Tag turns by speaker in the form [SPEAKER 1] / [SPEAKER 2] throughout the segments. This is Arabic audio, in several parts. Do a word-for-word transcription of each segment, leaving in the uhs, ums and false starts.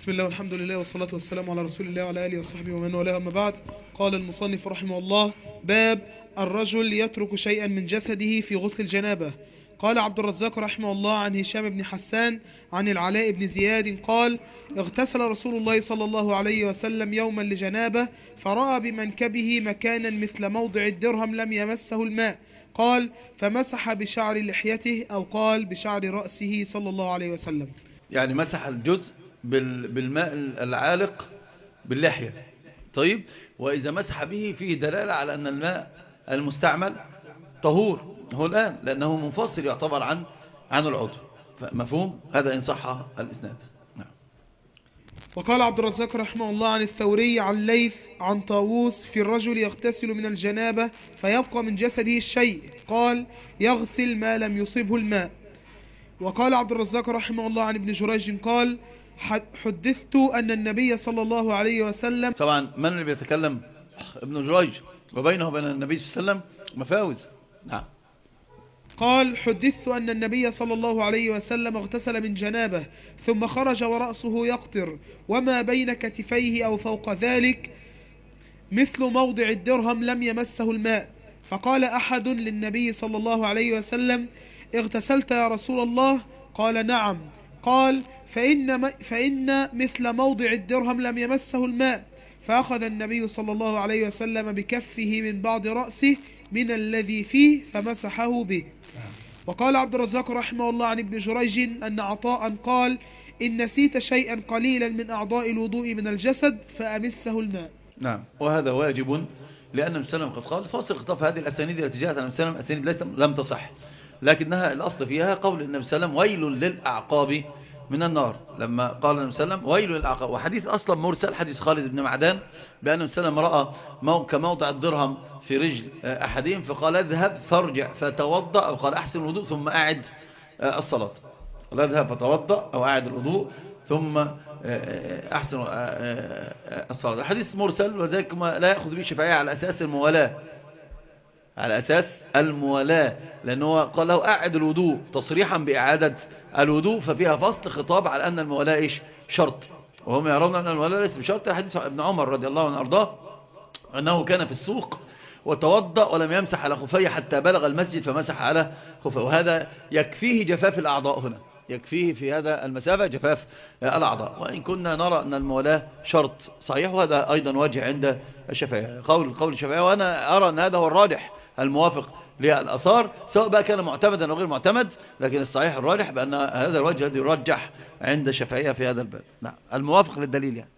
[SPEAKER 1] بسم الله والحمد لله والصلاة والسلام على رسول الله وعلى آله وصحبه ومن والاه، أما بعد. قال المصنف رحمه الله: باب الرجل يترك شيئا من جسده في غسل الجنابة. قال عبد الرزاق رحمه الله عن هشام بن حسان عن العلاء بن زياد قال: اغتسل رسول الله صلى الله عليه وسلم يوما لجنابه، فرأى بمنكبه مكانا مثل موضع الدرهم لم يمسه الماء، قال: فمسح بشعر لحيته، أو قال بشعر رأسه صلى الله عليه وسلم.
[SPEAKER 2] يعني مسح الجزء بالماء العالق باللحية. طيب، وإذا مسح به فيه دلالة على أن الماء المستعمل طهور هو الآن، لأنه منفصل يعتبر عن عن العضو. مفهوم هذا إن صح الإسناد. نعم.
[SPEAKER 1] وقال عبد الرزاق رحمه الله عن الثوري عن ليث عن طاووس في الرجل يغتسل من الجنابة فيبقى من جسده الشيء، قال: يغسل ما لم يصبه الماء. وقال عبد الرزاق رحمه الله عن ابن جريج قال: حدثت أن النبي صلى الله عليه وسلم.
[SPEAKER 2] طبعا من اللي بيتكلم؟ ابن جريج، وبينه وبين النبي صلى الله عليه وسلم مفاوز. نعم.
[SPEAKER 1] قال: حدثت أن النبي صلى الله عليه وسلم اغتسل من جنابه ثم خرج ورأسه يقطر، وما بين كتفيه أو فوق ذلك مثل موضع الدرهم لم يمسه الماء. فقال أحد للنبي صلى الله عليه وسلم: اغتسلت يا رسول الله؟ قال: نعم. قال: فإن, فإن مثل موضع الدرهم لم يمسه الماء. فأخذ النبي صلى الله عليه وسلم بكفه من بعض رأسه من الذي فيه فمسحه به. وقال عبد الرزاق رحمه الله عن ابن جريج أن عطاء قال: إن نسيت شيئا قليلا من أعضاء الوضوء من الجسد فأمسه الماء.
[SPEAKER 2] نعم، وهذا واجب، لأن السلام قد قال فاصل خطاف هذه الأسانيد التي جاءت عن السلام أسانيد لم تصح، لكنها الأصل فيها قول النبي صلى الله عليه وسلم: ويل للأعقاب من النار. لما قال النبي صلى الله عليه وسلم ويل للأعقاب، وحديث أصلا مرسل، حديث خالد بن معدان بأن النبي صلى الله عليه وسلم رأى كموضع الدرهم في رجل أحدهم فقال: اذهب فارجع فتوضأ، أو قال: أحسن الوضوء ثم أعد الصلاة. قال: اذهب فتوضأ أو أعد الوضوء ثم أحسن الصلاة. الحديث مرسل، وذلك لا يأخذ به شفاعية على أساس الموالاة، على أساس الموالاة، لأنه قال له أعد الوضوء تصريحا بإعادة الوضوء، ففيها فصل خطاب على أن الموالاة إيش؟ شرط، وهم يرون أن الموالاة ليس بشرط. حديث ابن عمر رضي الله عنه أرضاه أنه كان في السوق وتوضأ ولم يمسح على خفيه حتى بلغ المسجد فمسح على خفيه، وهذا يكفيه جفاف الأعضاء. هنا يكفيه في هذا المسافة جفاف الأعضاء، وإن كنا نرى أن الموالاة شرط صحيح، وهذا أيضا وجه عند الشافعية، قول قول الشافعية، وأنا أرى أن هذا هو الراجح الموافق للآثار، سواء بقى كان معتمدا أو غير معتمد، لكن الصحيح الراجح بأن هذا الوجه الذي يرجح عند الشافعية في هذا الباب. نعم، الموافق للدليل يعني.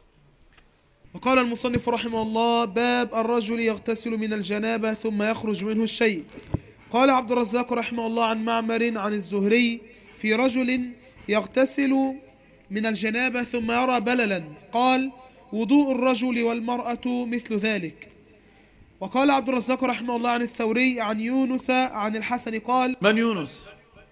[SPEAKER 1] وقال المصنف رحمه الله: باب الرجل يغتسل من الجنابة ثم يخرج منه الشيء. قال عبد الرزاق رحمه الله عن معمر عن الزهري في رجل يغتسل من الجنابة ثم يرى بللا، قال: وضوء الرجل والمرأة مثل ذلك. وقال عبد الرزاق رحمه الله عن الثوري عن يونس عن الحسن قال:
[SPEAKER 2] من يونس؟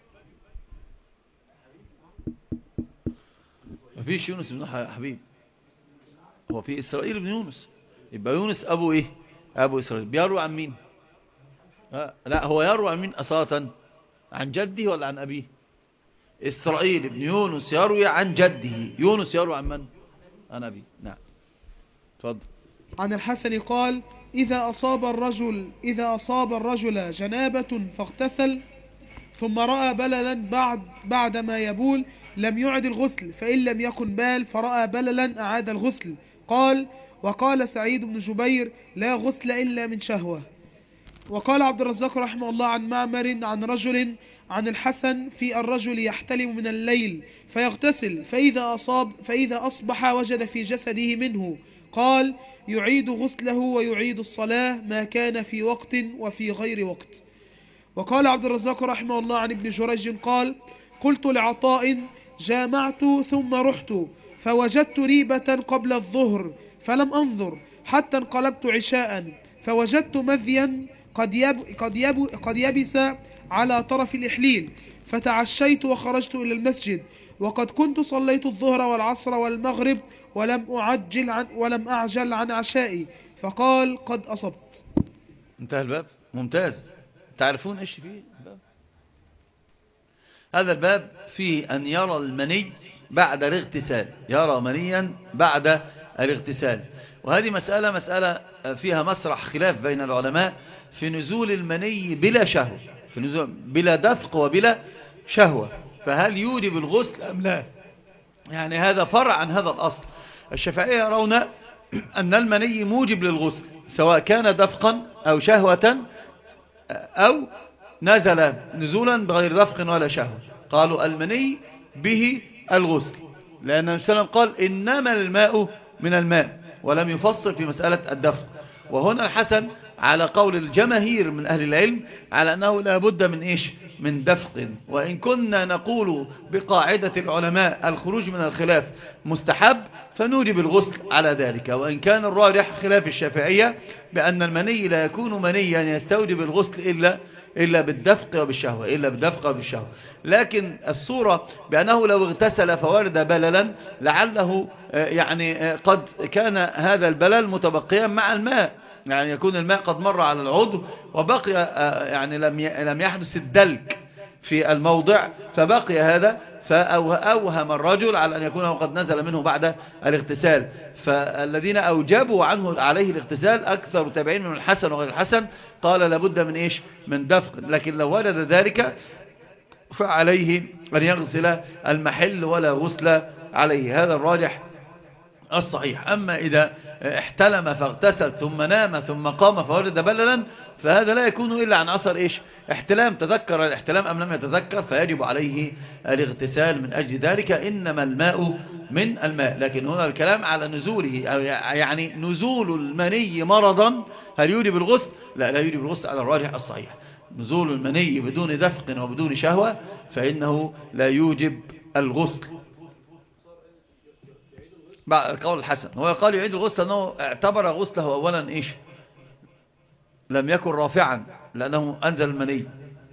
[SPEAKER 2] ما فيش يونس بن حبيب، هو في إسرائيل بن يونس، يبقى يونس أبو إيه؟ أبو إسرائيل. بيروي عن مين؟ آه لا، هو يروي عن مين أصالة؟ عن جده ولا عن أبيه؟ إسرائيل بن يونس يروي عن جده، يونس يروي عن من؟ عن أبيه. نعم، تفضل.
[SPEAKER 1] عن الحسن قال: إذا أصاب الرجل إذا أصاب الرجل جنابة فاغتسل ثم رأى بللا بعد بعد ما يبول لم يعد الغسل، فإن لم يكن بال فرأى بللا أعاد الغسل. قال: وقال سعيد بن جبير: لا غسل إلا من شهوة. وقال عبد الرزاق رحمه الله عن معمر عن رجل عن الحسن في الرجل يحتلم من الليل فيغتسل فإذا أصاب فإذا أصبح وجد في جسده منه، قال: يعيد غسله ويعيد الصلاة ما كان في وقت وفي غير وقت. وقال عبد الرزاق رحمه الله عن ابن جريج قال: قلت لعطاء: جامعت ثم رحت فوجدت ريبة قبل الظهر فلم أنظر حتى انقلبت عشاء فوجدت مذيا قد, يب قد, يب قد يبس على طرف الإحليل، فتعشيت وخرجت إلى المسجد وقد كنت صليت الظهر والعصر والمغرب ولم أعجل عن ولم أعجل عن عشائي، فقال: قد أصبت.
[SPEAKER 2] انتهى الباب. ممتاز. تعرفون ايش فيه الباب؟ هذا الباب فيه أن يرى المني بعد الاغتسال، يرى منيا بعد الاغتسال. وهذه مسألة مسألة فيها مسرح خلاف بين العلماء في نزول المني بلا شهوة، في نزول بلا دفق وبلا شهوة، فهل يوجب الغسل أم لا؟ يعني هذا فرع عن هذا الأصل. الشافعية يرون أن المني موجب للغسل سواء كان دفقا أو شهوة أو نزل نزولا بغير دفق ولا شهوة. قالوا المني به الغسل، لأن النبي صلى الله عليه وسلم قال إنما الماء من الماء، ولم يفصل في مسألة الدفق. وهنا الحسن على قول الجماهير من أهل العلم على أنه لا بد من إيش؟ من دفق. وإن كنا نقول بقاعدة العلماء الخروج من الخلاف مستحب فنوجب الغسل على ذلك. وإن كان الراجح خلاف الشافعية بأن المني لا يكون منيا يستوجب الغسل إلا إلا بالدفق وبالشهوة، إلا بالدفق وبالشهوة. لكن الصورة بأنه لو اغتسل فورد بللا لعله يعني قد كان هذا البلل متبقيا مع الماء، يعني يكون الماء قد مر على العضو وبقي يعني لم لم يحدث الدلك في الموضع فبقي هذا، فأوهم الرجل على أن يكون قد نزل منه بعد الاغتسال. فالذين أوجبوا عنه عليه الاغتسال أكثر تابعين من الحسن وغير الحسن قال لابد من إيش؟ من دفق. لكن لو وجد ذلك فعليه أن يغسل المحل ولا غسل عليه، هذا الراجح الصحيح. أما إذا احتلم فاغتسل ثم نام ثم قام فوجد بللا فهذا لا يكون إلا عن أثر إيش؟ احتلام، تذكر الاحتلام أم لم يتذكر، فيجب عليه الاغتسال من أجل ذلك. إنما الماء من الماء. لكن هنا الكلام على نزوله، أو يعني نزول المني مرضا هل يوجب الغسل؟ لا، لا يوجب الغسل على الراجح الصحيح. نزول المني بدون دفق وبدون شهوة فإنه لا يوجب الغسل. قول الحسن هو قال يعيد الغسل أنه اعتبر غسله أولا إيش؟ لم يكن رافعا لأنه أنزل المني،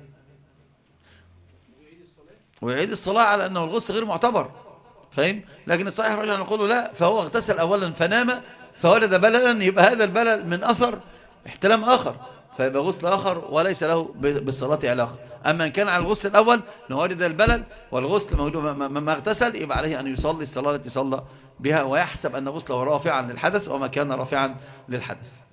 [SPEAKER 2] ويعيد الصلاة على أنه الغسل غير معتبر، فهم؟ لكن الصحيح رجع نقول لا، فهو اغتسل أولا فنام فولد بللا، يبقى هذا البلل من أثر احتلام آخر فيبقى غسل آخر وليس له بالصلاة علاقة. أما إن كان على الغسل الأول نوجد البلل والغسل موجود ما اغتسل يبقى عليه أن يصلي الصلاة التي صلى بها ويحسب أن غسله رافعا للحدث وما كان رافعا للحدث.